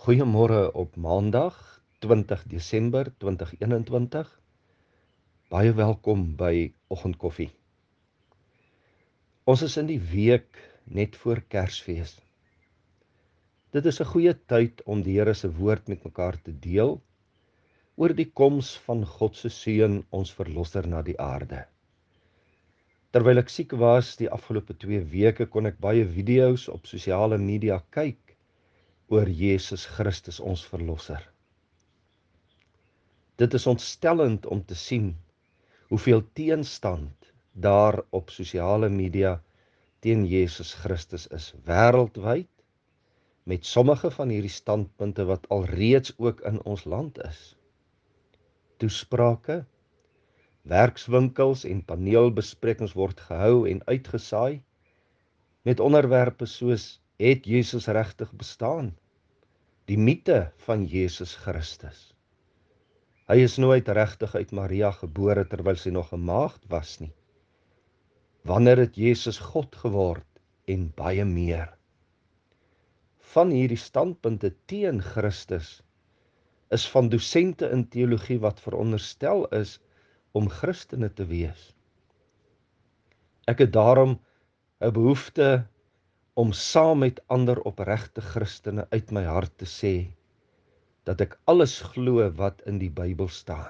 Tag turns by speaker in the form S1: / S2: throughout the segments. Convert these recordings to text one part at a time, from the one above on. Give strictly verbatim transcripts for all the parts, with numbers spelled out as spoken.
S1: Goeiemôre op Maandag, twintig Desember twintig eenentwintig. Baie welkom by Oggendkoffie. Ons is in die week net voor Kersfees. Dit is 'n goeie tyd om die Here se woord met mekaar te deel oor die koms van God se seun, ons verlosser, na die aarde. Terwyl ek siek was die afgelope twee weke, kon ek baie video's op sosiale media kyk oor Jesus Christus, ons verlosser. Dit is ontstellend om te sien hoeveel teenstand daar op sosiale media teen Jesus Christus is, wêreldwyd, met sommige van hierdie standpunte wat alreeds ook in ons land is. Toesprake, werkswinkels en paneelbesprekings word gehou en uitgesaai met onderwerpe soos: het Jesus regtig bestaan? Die mite van Jesus Christus. Hy is nooit regtig uit Maria gebore terwyl sy nog 'n maagd was nie. Wanneer het Jesus God geword? En baie meer. Van hierdie standpunte teen Christus is van dosente in teologie wat veronderstel is om Christene te wees. Ek het daarom 'n behoefte om saam met ander opregte Christene uit my hart te sê dat ek alles glo wat in die Bybel staan.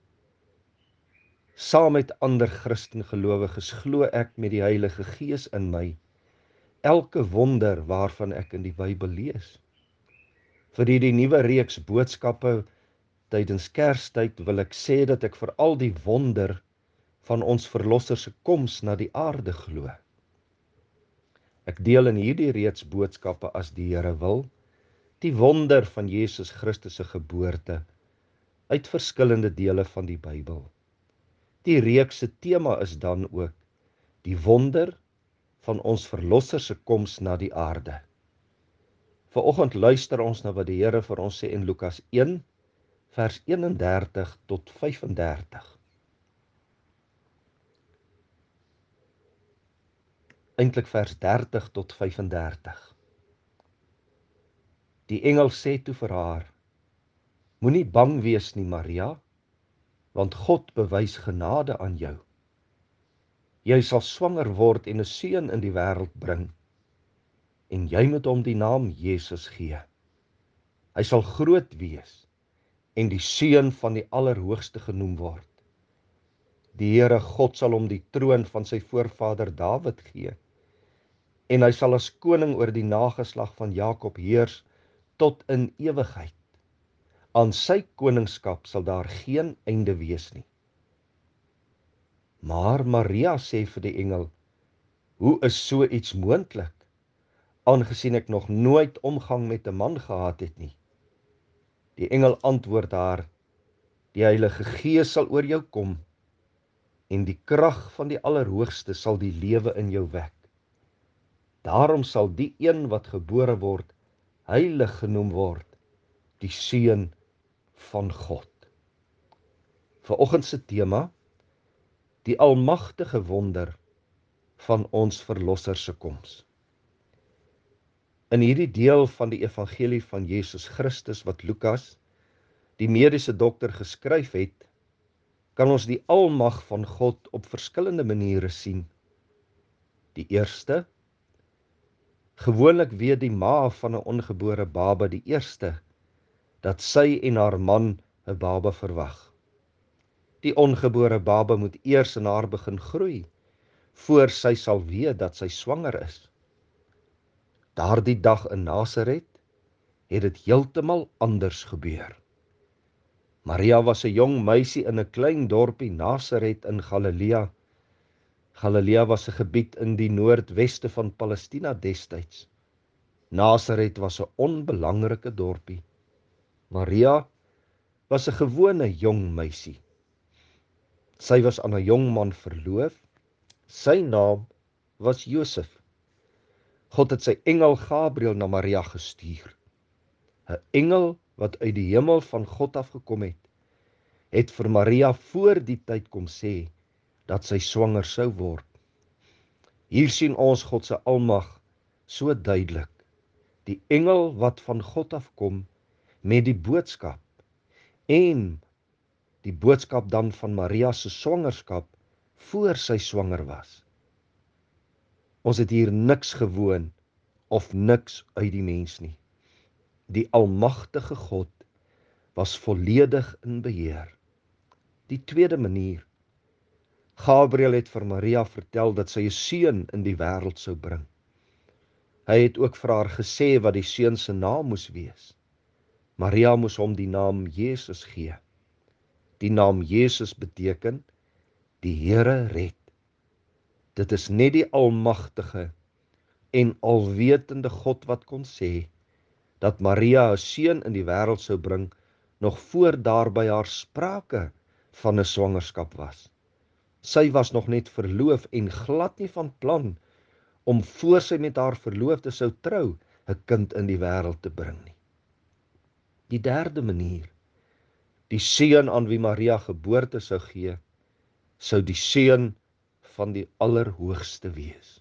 S1: Saam met ander Christengelowiges glo ek met die Heilige Gees in my elke wonder waarvan ek in die Bybel lees. Vir hierdie nuwe reeks boodskappe tydens Kerstyd wil ek sê dat ek vir al die wonder van ons Verlosser se koms na die aarde glo. Ek deel in hierdie reeks boodskappe, as die Here wil, die wonder van Jesus Christus se geboorte uit verskillende dele van die Bybel. Die reeks se tema is dan ook die wonder van ons Verlosser se koms na die aarde. Vanoggend luister ons na wat die Here vir ons sê in Lukas een, vers eenendertig tot vyfendertig. Eintlik vers dertig tot vyfendertig. Die engel sê toe vir haar: moenie bang wees nie, Maria, want God bewys genade aan jou. Jy sal swanger word en 'n seun in die wêreld bring, en jy moet hom die naam Jesus gee. Hy sal groot wees en die seun van die Allerhoogste genoem word. Die Here God sal hom die troon van sy voorvader Dawid gee, en hy sal as koning oor die nageslag van Jakob heers tot in ewigheid. Aan sy koningskap sal daar geen einde wees nie. Maar Maria sê vir die engel: hoe is so iets moontlik, aangesien ek nog nooit omgang met 'n man gehad het nie? Die engel antwoord haar: die Heilige Gees sal oor jou kom, en die krag van die Allerhoogste sal die lewe in jou wek. Daarom sal die een wat gebore word, heilig genoem word, die seun van God. Vanoggend se tema: die almagtige wonder van ons Verlosser se koms. In hierdie deel van die evangelie van Jesus Christus wat Lukas, die mediese dokter, geskryf het, kan ons die almag van God op verskillende maniere sien. Die eerste: gewoonlik weet die ma van 'n ongebore baba die eerste dat sy en haar man 'n baba verwag. Die ongebore baba moet eers in haar begin groei, voor sy sal weet dat sy swanger is. Daardie dag in Nasaret het dit heeltemal anders gebeur. Maria was 'n jong meisie in 'n klein dorpie Nasaret in Galilea. Galilea was 'n gebied in die noordweste van Palestina destyds. Nasaret was 'n onbelangrike dorpie. Maria was 'n gewone jong meisie. Sy was aan 'n jong man verloof. Sy naam was Josef. God het sy engel Gabriël na Maria gestuur. 'n Engel wat uit die hemel van God afgekom het, het vir Maria voor die tyd kom sê dat sy swanger sou word. Hier sien ons God se almag so duidelik. Die engel wat van God afkom, met die boodskap en die boodskap dan van Maria se swangerskap voor sy swanger was. Ons het hier niks gewoon of niks uit die mens nie. Die almagtige God was volledig in beheer. Die tweede manier, Gabriël het vir Maria vertel dat sy 'n seun in die wêreld sou bring. Hy het ook vir haar gesê wat die seun se naam moes wees. Maria moes hom die naam Jesus gee. Die naam Jesus beteken, die Here red. Dit is net die almagtige en alwetende God wat kon sê, dat Maria 'n seun in die wêreld sou bring, nog voor daar by haar sprake van 'n swangerskap was. Sy was nog net verloof en glad nie van plan om voor sy met haar verloofde sou trou, 'n kind in die wêreld te bring nie. Die derde manier, die seun aan wie Maria geboorte sou gee, sou die seun van die Allerhoogste wees.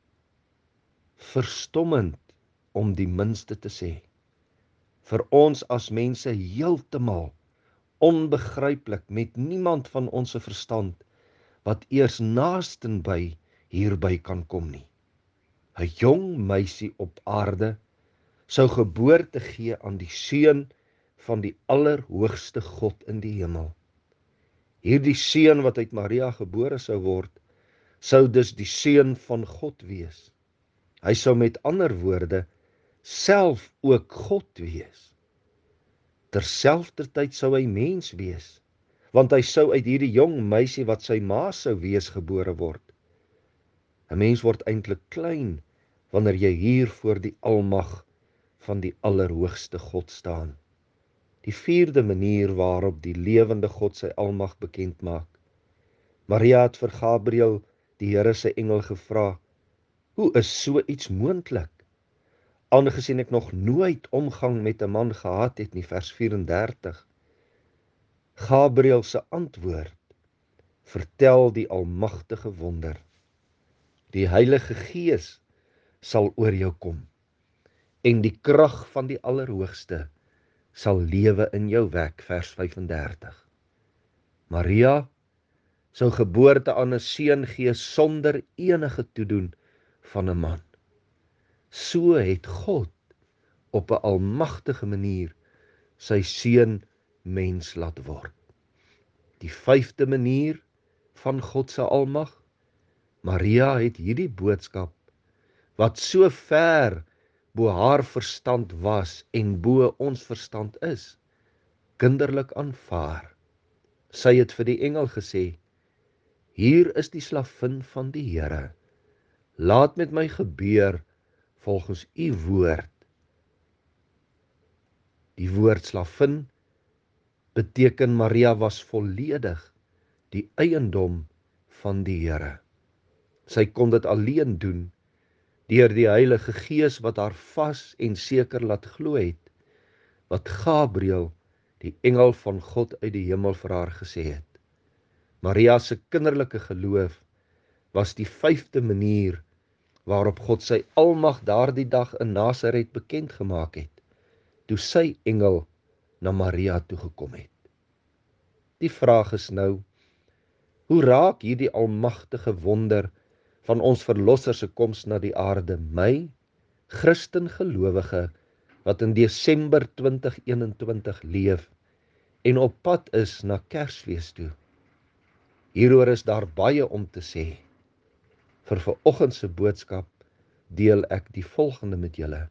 S1: Verstommend om die minste te sê. Vir ons as mense heeltemal onbegryplik, met niemand van ons verstand wat eers naastenby hierby kan kom nie. 'n Jong meisie op aarde sou geboorte gee aan die seun van die Allerhoogste God in die hemel. Hierdie seun wat uit Maria gebore sou word, sou dus die seun van God wees. Hy sou met ander woorde self ook God wees. Terselfdertyd sou hy mens wees, want hy sou uit hierdie jong meisie wat sy ma sou wees gebore word. 'n Mens word eintlik klein wanneer jy hier voor die almag van die Allerhoogste God staan. Die vierde manier waarop die lewende God sy almag bekend maak. Maria het vir Gabriël, die Here se engel, gevra, hoe is so iets moontlik? Aangesien ek nog nooit omgang met 'n man gehad het nie, vers vyf-en-dertig. Gabriël se antwoord vertel die almagtige wonder. Die Heilige Gees sal oor jou kom en die krag van die Allerhoogste sal lewe in jou wek, vers vyf-en-dertig. Maria sou geboorte aan 'n seun gee sonder enige toedoen van 'n man. So het God op 'n almagtige manier sy seun mens laat word. Die vyfde manier van God se almag, Maria het hierdie boodskap, wat so ver bo haar verstand was en bo ons verstand is, kinderlik aanvaar. Sy het vir die engel gesê, hier is die slavin van die Here, laat met my gebeur volgens u woord. Die woord slavin beteken Maria was volledig die eiendom van die Here. Sy kon dit alleen doen deur die Heilige Gees wat haar vas en seker laat glo het, wat Gabriël, die engel van God uit die hemel, vir haar gesê het. Maria se kinderlike geloof was die vyfde manier waarop God sy almag daardie dag in Nasaret bekend gemaak het, toe sy engel na Maria toe gekom het. Die vraag is nou, hoe raak hierdie almagtige wonder van ons Verlosser se koms na die aarde my, Christen gelowige, wat in Desember twintig eenentwintig leef en op pad is na Kersfees toe? Hieroor is daar baie om te sê. Vir vanoggend se boodskap deel ek die volgende met julle.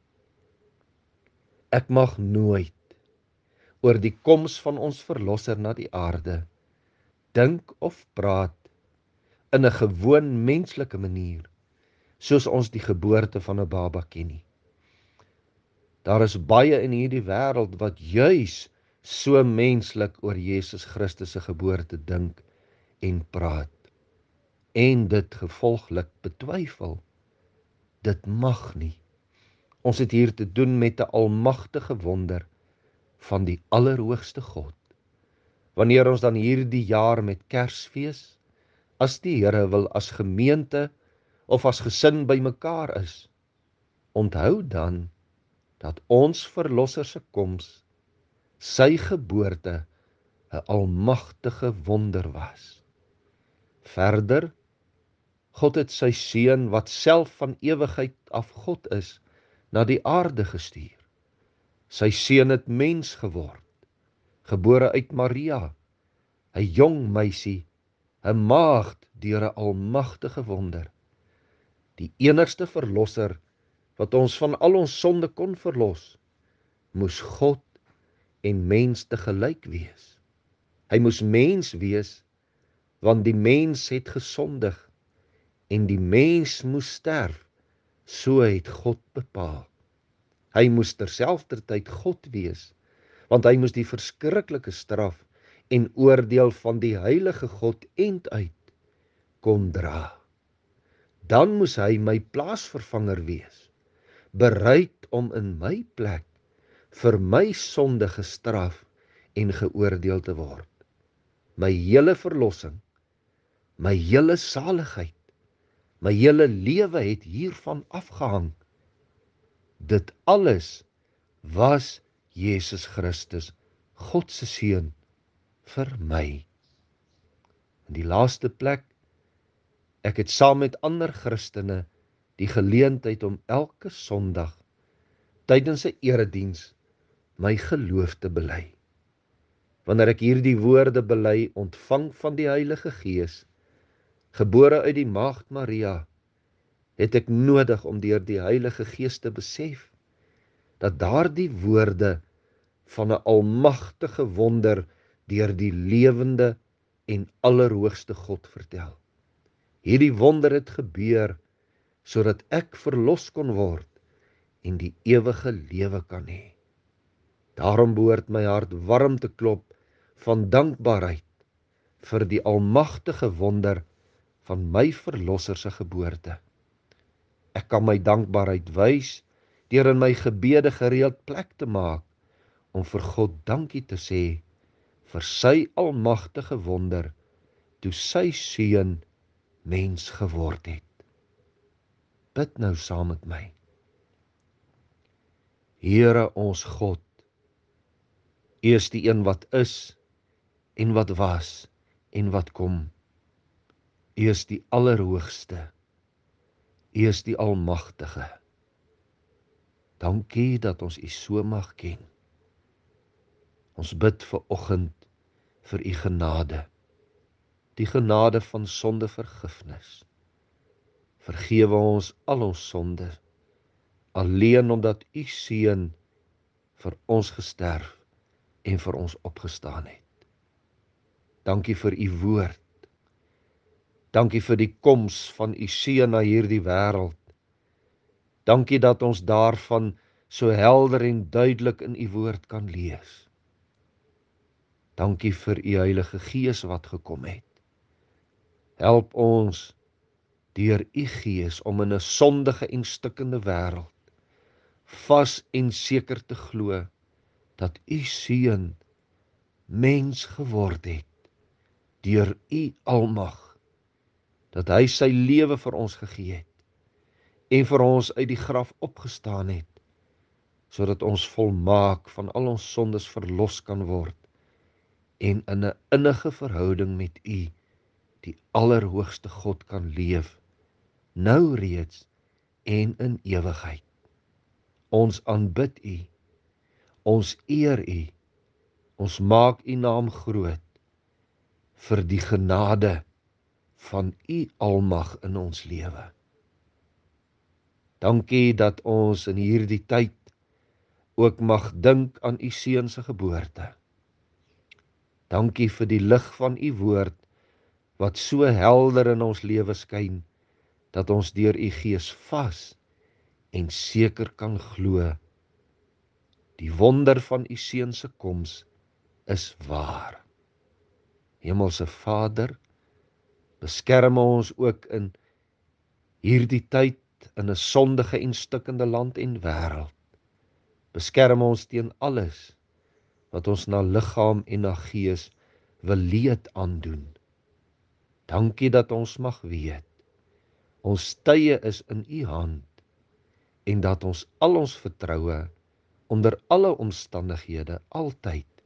S1: Ek mag nooit oor die koms van ons Verlosser na die aarde dink of praat in 'n gewoon menslike manier, soos ons die geboorte van 'n baba ken nie. Daar is baie in hierdie wêreld wat juis so menslik oor Jesus Christus se geboorte dink en praat, en dit gevolglik betwyfel. Dit mag nie. Ons het hier te doen met 'n almagtige wonder van die Allerhoogste God. Wanneer ons dan hierdie jaar met Kersfees, as die Here wil, as gemeente of as gesin bymekaar is, onthou dan dat ons Verlosser se koms sy geboorte 'n almagtige wonder was. Verder, God het sy seun, wat self van ewigheid af God is, na die aarde gestuur. Sy seun het mens geword, gebore uit Maria, 'n jong meisie, 'n maagd deur 'n almagtige wonder. Die enigste verlosser wat ons van al ons sonde kon verlos, moes God en mens te gelyk wees. Hy moes mens wees, want die mens het gesondig, en die mens moes sterf, so het God bepaal. Hy moes terselfdertyd God wees, want hy moes die verskriklike straf en oordeel van die heilige God end uit kon dra. Dan moes hy my plaasvervanger wees, bereid om in my plek vir my sonde gestraf en geoordeel te word. My hele verlossing, my hele saligheid, my hele lewe het hiervan afgehang. Dit alles was Jesus Christus, God se seun, vir my. In die laaste plek, ek het saam met ander Christene die geleentheid om elke Sondag tydens 'n erediens my geloof te bely. Wanneer ek hierdie woorde bely, ontvang van die Heilige Gees, gebore uit die maagd Maria, het ek nodig om deur die Heilige Gees te besef dat daardie woorde van 'n almagtige wonder deur die lewende en allerhoogste God vertel. Hierdie wonder het gebeur sodat ek verlos kon word en die ewige lewe kan hê. Daarom behoort my hart warm te klop van dankbaarheid vir die almagtige wonder van my verlosser se geboorte. Ek kan my dankbaarheid wys deur in my gebede gereeld plek te maak om vir God dankie te sê vir sy almagtige wonder toe sy seun mens geword het. Bid nou saam met my. Here ons God, U is die een wat is en wat was en wat kom. U is die allerhoogste. U is die almagtige. Dankie dat ons U so mag ken. Ons bid vir oggend vir U genade, die genade van sondevergifnis. Vergewe ons al ons sonde, alleen omdat U seun vir ons gesterf en vir ons opgestaan het. Dankie vir U woord. Dankie vir die koms van U seun na hierdie wêreld. Dankie dat ons daarvan so helder en duidelik in U woord kan lees. Dankie vir U Heilige Gees wat gekom het. Help ons deur U Gees om in 'n sondige en stikkende wêreld vas en seker te glo dat U seun mens geword het deur U almag, dat hy sy lewe vir ons gegee het en vir ons uit die graf opgestaan het, sodat ons volmaak van al ons sondes verlos kan word en in 'n innige verhouding met U, die allerhoogste God, kan leef, nou reeds en in ewigheid. Ons aanbid U, ons eer U, ons maak U naam groot vir die genade van U almag in ons lewe. Dankie dat ons in hierdie tyd ook mag dink aan U seun se geboorte. Dankie vir die lig van U woord wat so helder in ons lewe skyn, dat ons deur U Gees vas en seker kan glo. Die wonder van U seun se koms is waar. Hemelse Vader, beskerm ons ook in hierdie tyd in 'n sondige en stikkende land en wêreld. Beskerm ons teen alles wat ons na liggaam en na gees wil leed aandoen. Dankie dat ons mag weet, ons tye is in U hand en dat ons al ons vertroue onder alle omstandighede altyd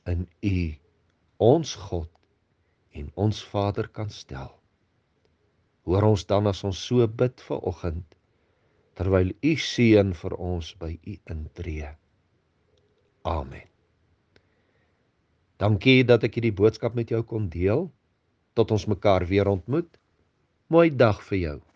S1: in U, ons God en ons Vader kan stel. Hoor ons dan as ons so bid vanoggend, terwyl U seën vir ons by U intree. Amen. Dankie dat ek hierdie boodskap met jou kon deel. Tot ons mekaar weer ontmoet. Mooi dag vir jou.